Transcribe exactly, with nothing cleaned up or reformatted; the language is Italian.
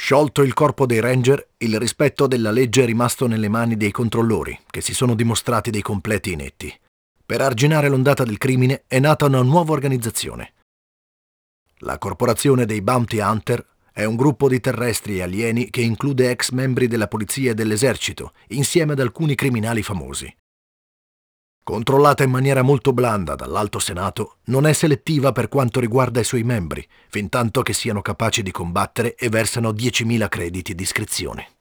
Sciolto il corpo dei Ranger, il rispetto della legge è rimasto nelle mani dei controllori, che si sono dimostrati dei completi inetti. Per arginare l'ondata del crimine è nata una nuova organizzazione. La Corporazione dei Bounty Hunter è un gruppo di terrestri e alieni che include ex membri della polizia e dell'esercito, insieme ad alcuni criminali famosi. Controllata in maniera molto blanda dall'Alto Senato, non è selettiva per quanto riguarda i suoi membri, fintanto che siano capaci di combattere e versano diecimila crediti di iscrizione.